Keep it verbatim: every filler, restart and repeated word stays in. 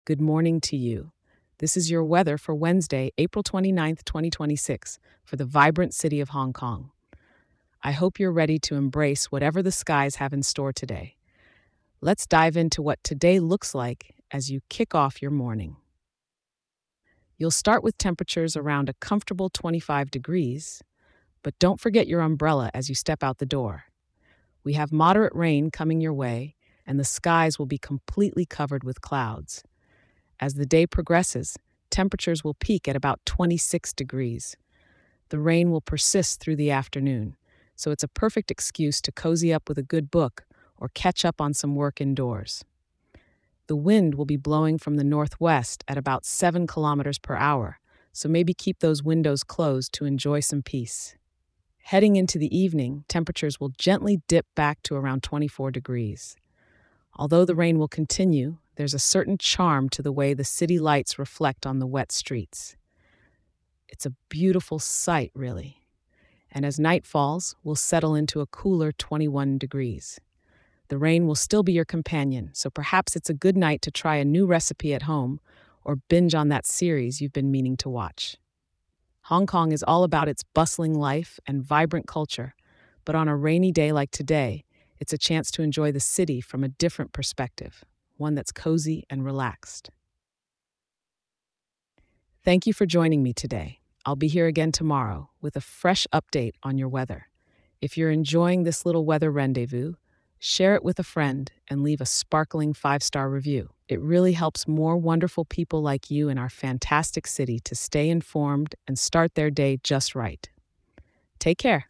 Good morning to you. This is your weather for Wednesday, April twenty-ninth, twenty twenty-six, for the vibrant city of Hong Kong. I hope you're ready to embrace whatever the skies have in store today. Let's dive into what today looks like as you kick off your morning. You'll start with temperatures around a comfortable twenty-five degrees, but don't forget your umbrella as you step out the door. We have moderate rain coming your way, and the skies will be completely covered with clouds. As the day progresses, temperatures will peak at about twenty-six degrees. The rain will persist through the afternoon, so it's a perfect excuse to cozy up with a good book or catch up on some work indoors. The wind will be blowing from the northwest at about seven kilometers per hour, so maybe keep those windows closed to enjoy some peace. Heading into the evening, temperatures will gently dip back to around twenty-four degrees. Although the rain will continue, there's a certain charm to the way the city lights reflect on the wet streets. It's a beautiful sight, really. And as night falls, we'll settle into a cooler twenty-one degrees. The rain will still be your companion, so perhaps it's a good night to try a new recipe at home or binge on that series you've been meaning to watch. Hong Kong is all about its bustling life and vibrant culture, but on a rainy day like today, it's a chance to enjoy the city from a different perspective, one that's cozy and relaxed. Thank you for joining me today. I'll be here again tomorrow with a fresh update on your weather. If you're enjoying this little weather rendezvous, share it with a friend and leave a sparkling five-star review. It really helps more wonderful people like you in our fantastic city to stay informed and start their day just right. Take care.